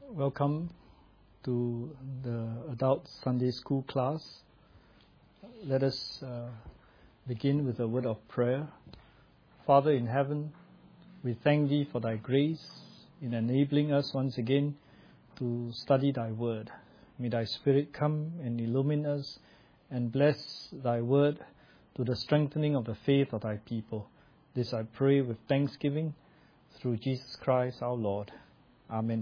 Welcome to the Adult Sunday School class. Let us begin with a word of prayer. Father in heaven, we thank Thee for Thy grace in enabling us once again to study Thy word. May Thy Spirit come and illumine us and bless Thy word to the strengthening of the faith of Thy people. This I pray with thanksgiving through Jesus Christ our Lord. Amen.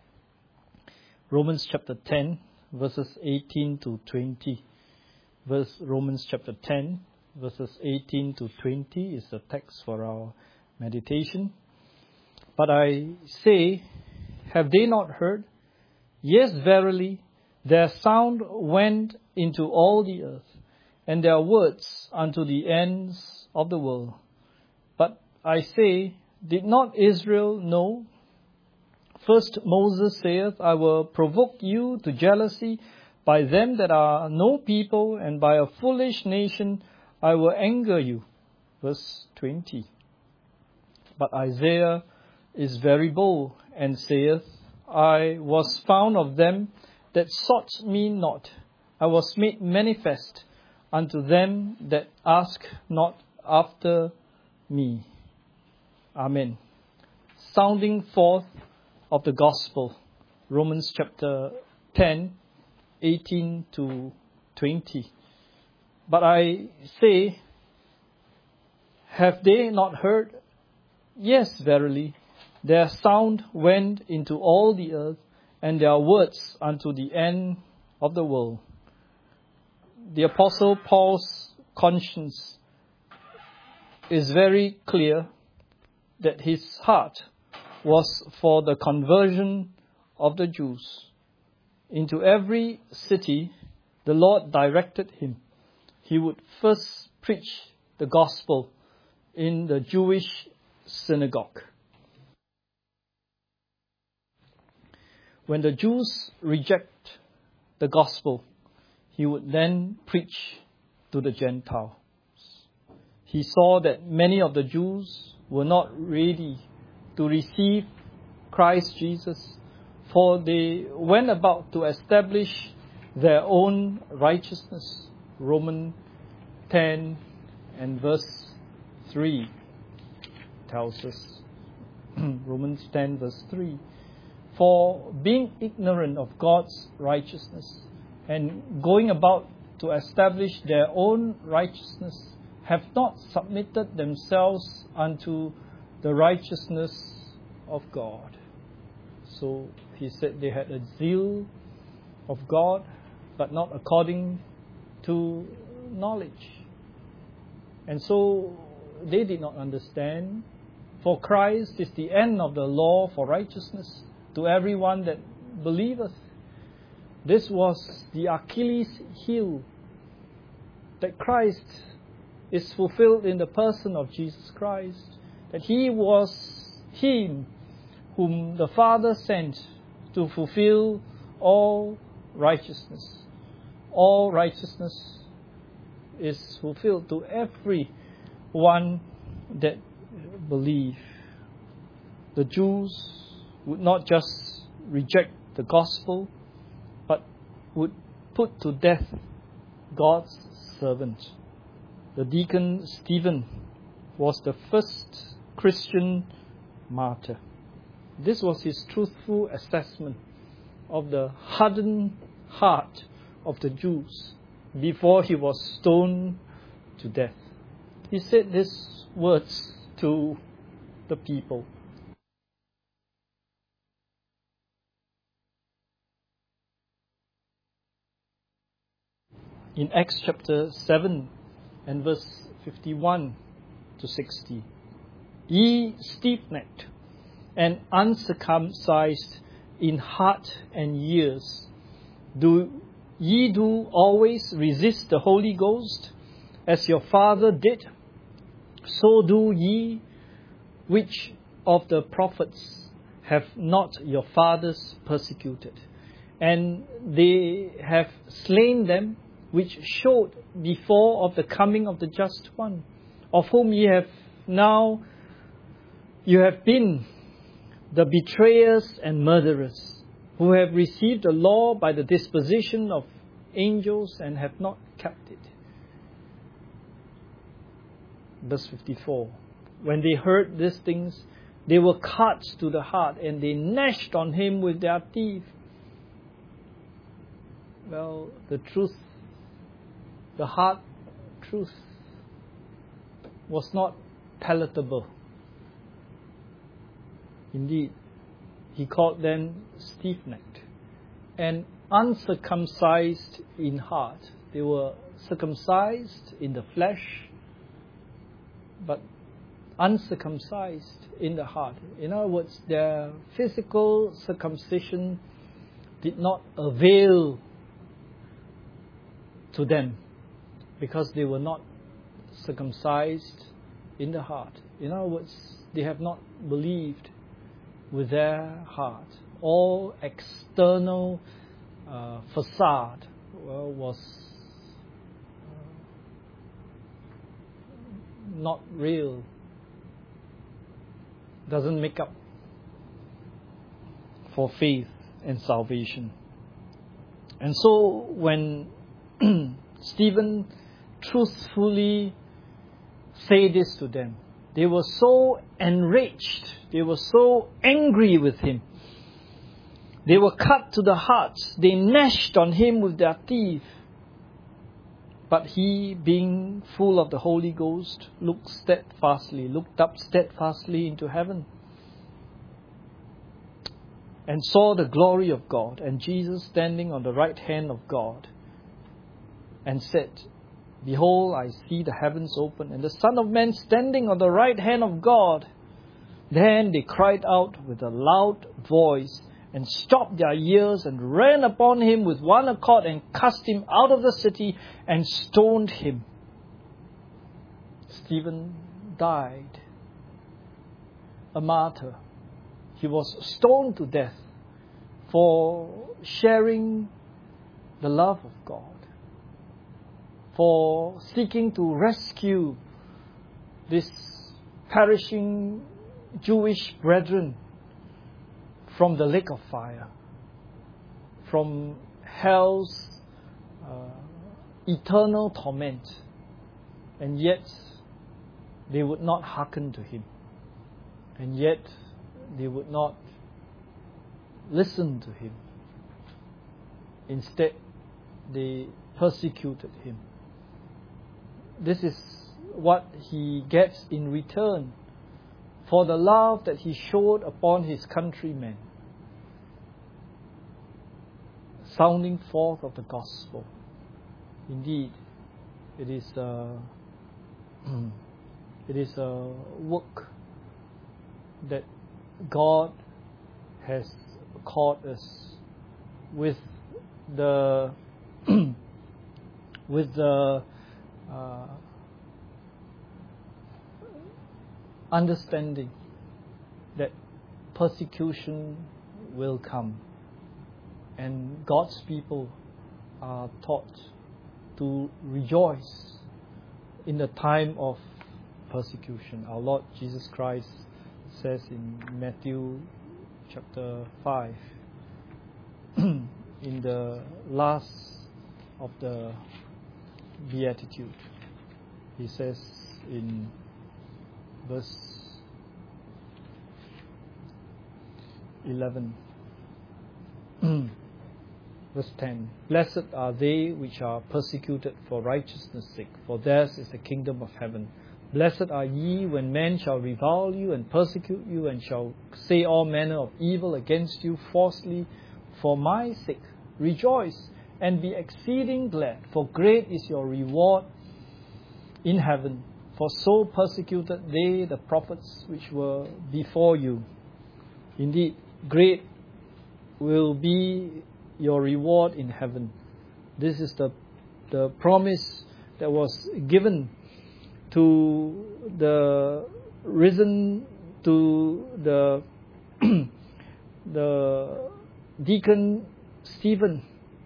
Romans chapter 10, verses 18 to 20. Romans chapter 10, verses 18 to 20 is the text for our meditation. But I say, have they not heard? Yes, verily, their sound went into all the earth, and their words unto the ends of the world. But I say, did not Israel know? First Moses saith, I will provoke you to jealousy by them that are no people, and by a foolish nation I will anger you. Verse 20. But Isaiah is very bold, and saith, I was found of them that sought me not. I was made manifest unto them that ask not after me. Amen. Sounding forth of the Gospel, Romans chapter 10, 18 to 20. But I say, have they not heard? Yes, verily, their sound went into all the earth, and their words unto the end of the world. The Apostle Paul's conscience is very clear that his heart was for the conversion of the Jews. Into every city, the Lord directed him. He would first preach the gospel in the Jewish synagogue. When the Jews reject the gospel, he would then preach to the Gentiles. He saw that many of the Jews were not ready to receive Christ Jesus, for they went about to establish their own righteousness. Romans 10 and verse 3 tells us. Romans 10 verse 3. For being ignorant of God's righteousness and going about to establish their own righteousness, have not submitted themselves unto the righteousness of God. So he said they had a zeal of God, but not according to knowledge. And so they did not understand. For Christ is the end of the law for righteousness to everyone that believeth. This was the Achilles heel, that Christ is fulfilled in the person of Jesus Christ, that He was Him whom the Father sent to fulfill all righteousness. All righteousness is fulfilled to every one that believe. The Jews would not just reject the gospel, but would put to death God's servant. The deacon Stephen was the first Christian martyr. This was his truthful assessment of the hardened heart of the Jews before he was stoned to death. He said these words to the people. In Acts chapter 7 and verse 51 to 60. Ye stiff-necked and uncircumcised in heart and ears, do ye always resist the Holy Ghost, as your father did? So do ye. Which of the prophets have not your fathers persecuted? And they have slain them, which showed before of the coming of the just one, of whom you have been the betrayers and murderers. who have received the law by the disposition of angels and have not kept it. Verse 54. When they heard these things, they were cut to the heart, and they gnashed on him with their teeth. Well, the truth, the hard truth, was not palatable. Indeed, he called them stiff-necked and uncircumcised in heart. They were circumcised in the flesh, but uncircumcised in the heart. In other words, their physical circumcision did not avail to them because they were not circumcised in the heart. In other words, they have not believed with their heart. All external facade was not real. Doesn't make up for faith and salvation. And so when Stephen truthfully said this to them, they were so enraged, they were so angry with him. They were cut to the heart, they gnashed on him with their teeth. But he, being full of the Holy Ghost, looked up steadfastly into heaven, and saw the glory of God, and Jesus standing on the right hand of God, and said, Behold, I see the heavens open, and the Son of Man standing on the right hand of God. Then they cried out with a loud voice, and stopped their ears, and ran upon him with one accord, and cast him out of the city, and stoned him. Stephen died a martyr. He was stoned to death for sharing the love of God, for seeking to rescue this perishing Jewish brethren from the lake of fire, from hell's eternal torment. And yet they would not hearken to him. And yet they would not listen to him. Instead, they persecuted him. This is what he gets in return for the love that he showed upon his countrymen, sounding forth of the gospel. Indeed, it is a work that God has called us with the understanding that persecution will come, and God's people are taught to rejoice in the time of persecution. Our Lord Jesus Christ says in Matthew chapter 5, in the last of the Beatitude, he says in verse 11, verse 10, Blessed are they which are persecuted for righteousness' sake, for theirs is the kingdom of heaven. Blessed are ye when men shall revile you and persecute you, and shall say all manner of evil against you falsely for my sake. Rejoice and be exceeding glad, for great is your reward in heaven. For so persecuted they the prophets which were before you. Indeed, great will be your reward in heaven. This is the promise that was given to the risen, to the the deacon Stephen,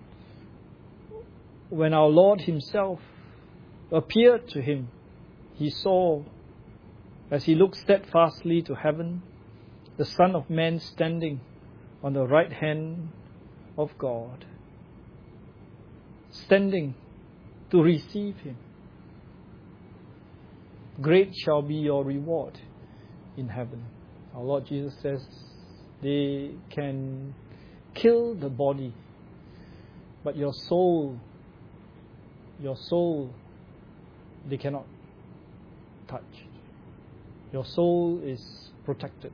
when our Lord himself appeared to him. He saw, as he looked steadfastly to heaven, the Son of Man standing on the right hand of God, standing to receive Him. Great shall be your reward in heaven. Our Lord Jesus says they can kill the body, but your soul, they cannot touch. Your soul is protected.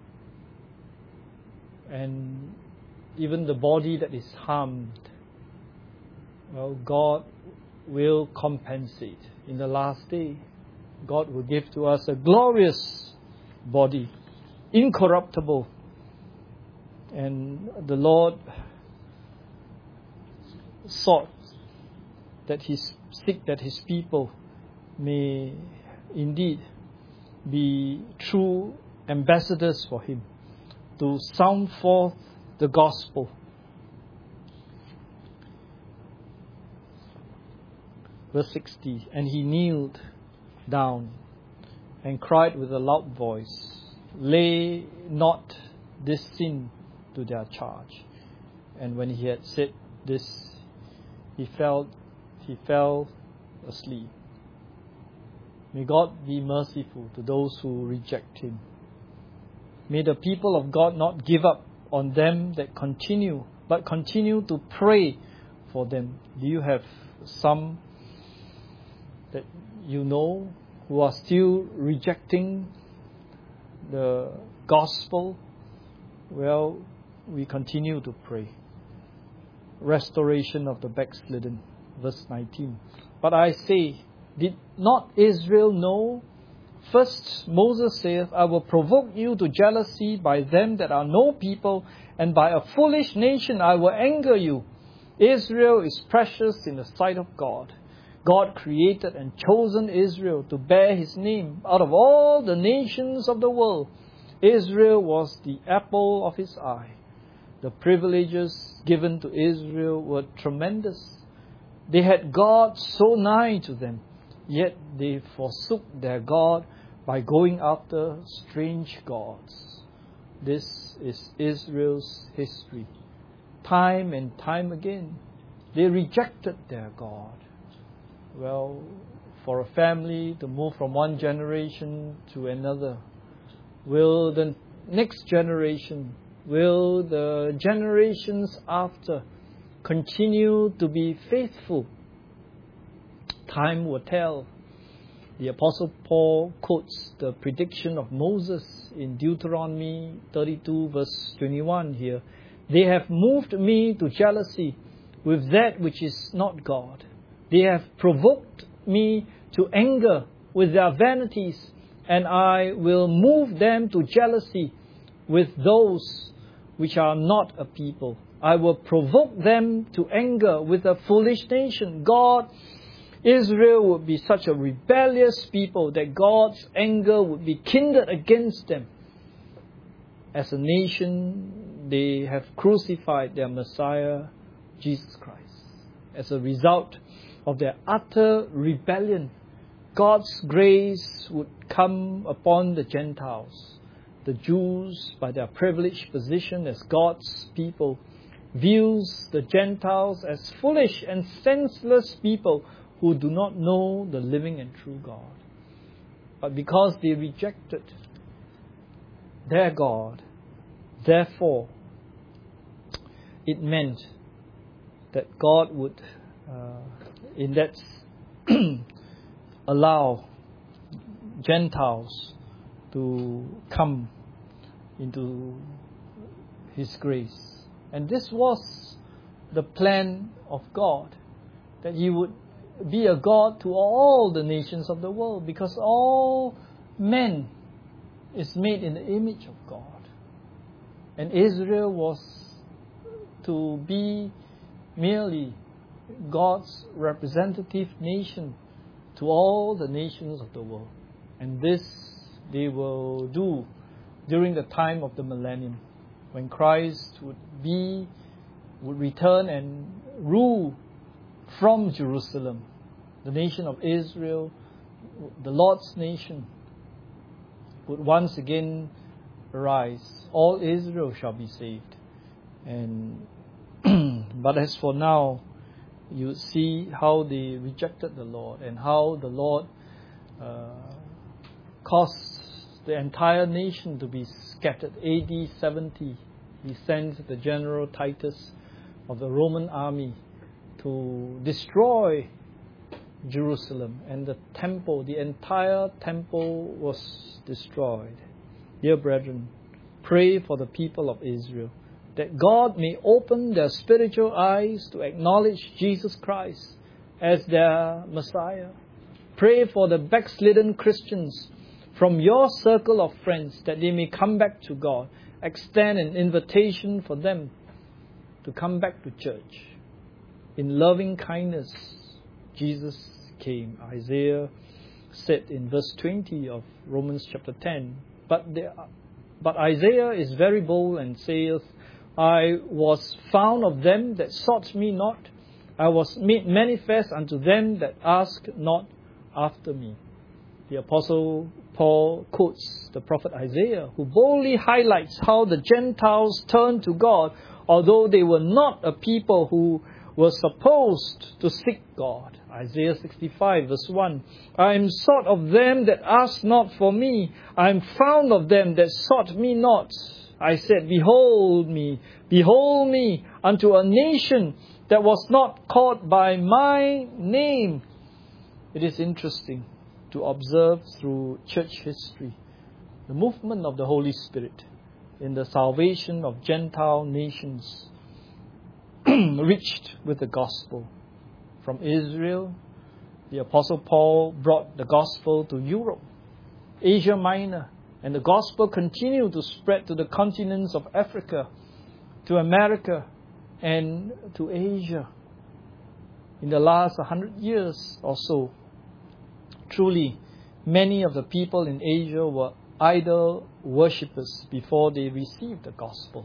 And even the body that is harmed, well, God will compensate. In the last day, God will give to us a glorious body, incorruptible. And the Lord sought that His people may indeed be true ambassadors for Him, to sound forth the gospel. Verse 60, and He kneeled down and cried with a loud voice, lay not this sin to their charge. And when He had said this, he fell asleep. May God be merciful to those who reject Him. May the people of God not give up on them that continue, but continue to pray for them. Do you have some that you know who are still rejecting the gospel? Well, we continue to pray. Restoration of the backslidden. Verse 19. But I say, did not Israel know? First, Moses saith, I will provoke you to jealousy by them that are no people, and by a foolish nation I will anger you. Israel is precious in the sight of God. God created and chosen Israel to bear His name. Out of all the nations of the world, Israel was the apple of His eye. The privileges given to Israel were tremendous. They had God so nigh to them, yet they forsook their God by going after strange gods. This is Israel's history. Time and time again, they rejected their God. Well, for a family to move from one generation to another, will the next generation, will the generations after continue to be faithful? Time will tell. The Apostle Paul quotes the prediction of Moses in Deuteronomy 32 verse 21 here. They have moved me to jealousy with that which is not God. They have provoked me to anger with their vanities, and I will move them to jealousy with those which are not a people. I will provoke them to anger with a foolish nation. Israel would be such a rebellious people that God's anger would be kindled against them. As a nation, they have crucified their Messiah, Jesus Christ. As a result of their utter rebellion, God's grace would come upon the Gentiles. The Jews, by their privileged position as God's people, views the Gentiles as foolish and senseless people who do not know the living and true God. But because they rejected their God, therefore, it meant that God would, allow Gentiles to come into His grace. And this was the plan of God, that He would be a God to all the nations of the world, because all men is made in the image of God. And Israel was to be merely God's representative nation to all the nations of the world. And this they will do during the time of the millennium, when Christ would return and rule from Jerusalem. The nation of Israel, the Lord's nation, would once again arise. All Israel shall be saved. And But as for now, you see how they rejected the Lord and how the Lord caused the entire nation to be scattered. AD 70, he sent the general Titus of the Roman army to destroy Jerusalem, and the temple, the entire temple was destroyed. Dear brethren, pray for the people of Israel, that God may open their spiritual eyes to acknowledge Jesus Christ as their Messiah. Pray for the backslidden Christians from your circle of friends, that they may come back to God. Extend an invitation for them to come back to church. In loving kindness, Jesus came. Isaiah said in verse 20 of Romans chapter 10, But Isaiah is very bold and saith, I was found of them that sought me not. I was made manifest unto them that asked not after me. The Apostle Paul quotes the prophet Isaiah, who boldly highlights how the Gentiles turned to God, although they were not a people who were supposed to seek God. Isaiah 65 verse 1. I am sought of them that asked not for me. I am found of them that sought me not. I said, behold me, unto a nation that was not called by my name. It is interesting to observe through church history the movement of the Holy Spirit in the salvation of Gentile nations reached with the gospel. From Israel, the Apostle Paul brought the gospel to Europe, Asia Minor, and the gospel continued to spread to the continents of Africa, to America, and to Asia. In the last 100 years or so, truly, many of the people in Asia were idol worshippers before they received the gospel.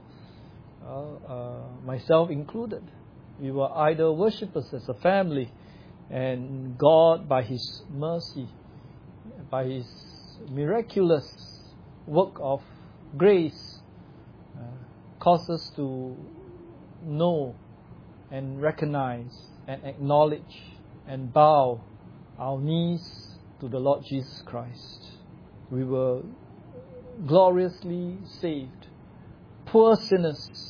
Myself included. We were idol worshippers as a family, and God, by His mercy, by His miraculous work of grace, caused us to know and recognize and acknowledge and bow our knees to the Lord Jesus Christ. We were gloriously saved, poor sinners.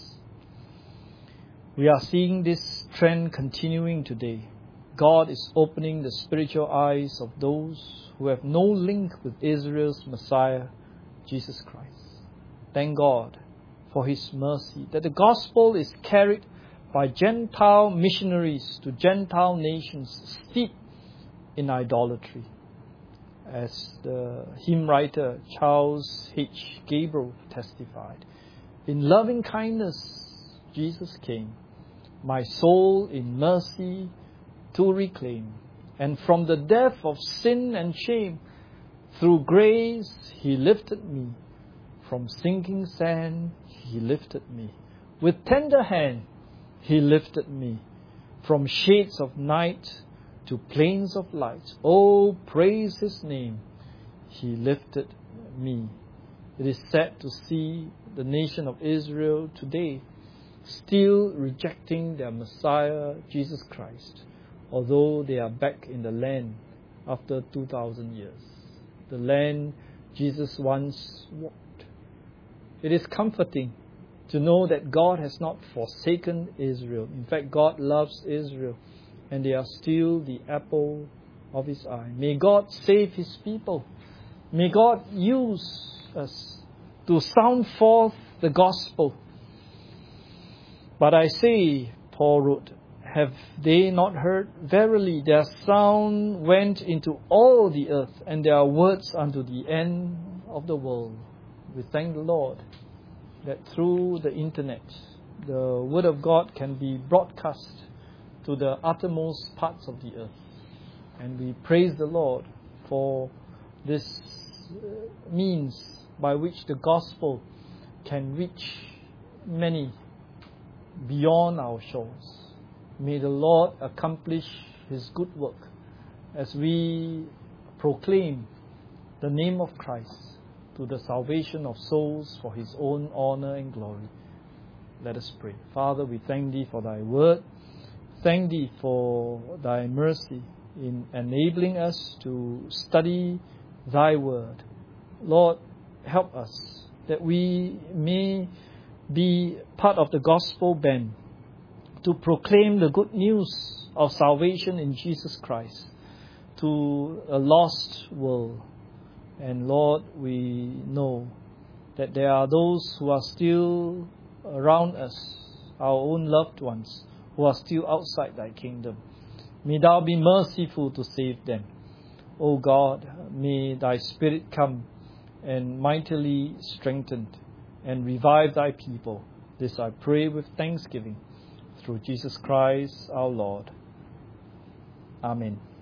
We are seeing this trend continuing today. God is opening the spiritual eyes of those who have no link with Israel's Messiah, Jesus Christ. Thank God for His mercy that the gospel is carried by Gentile missionaries to Gentile nations steeped in idolatry. As the hymn writer Charles H. Gabriel testified, in loving kindness Jesus came, my soul in mercy to reclaim, and from the death of sin and shame, through grace He lifted me, from sinking sand He lifted me, with tender hand He lifted me, from shades of night to plains of light. Oh, praise His name, He lifted me. It is sad to see the nation of Israel today still rejecting their Messiah, Jesus Christ, although they are back in the land after 2,000 years, the land Jesus once walked. It is comforting to know that God has not forsaken Israel. In fact, God loves Israel, and they are still the apple of His eye. May God save His people. May God use us to sound forth the gospel. But I say, Paul wrote, have they not heard? Verily, their sound went into all the earth, and their words unto the end of the world. We thank the Lord that through the internet, the Word of God can be broadcast to the uttermost parts of the earth. And we praise the Lord for this means by which the gospel can reach many beyond our shores. May the Lord accomplish His good work as we proclaim the name of Christ to the salvation of souls for His own honor and glory. Let us pray. Father, we thank Thee for Thy word. Thank Thee for Thy mercy in enabling us to study Thy word. Lord, help us that we may be part of the gospel band to proclaim the good news of salvation in Jesus Christ to a lost world. And Lord, we know that there are those who are still around us, our own loved ones, who are still outside Thy kingdom. May Thou be merciful to save them. O God, may Thy Spirit come and mightily strengthen and revive Thy people. This I pray with thanksgiving through Jesus Christ our Lord. Amen.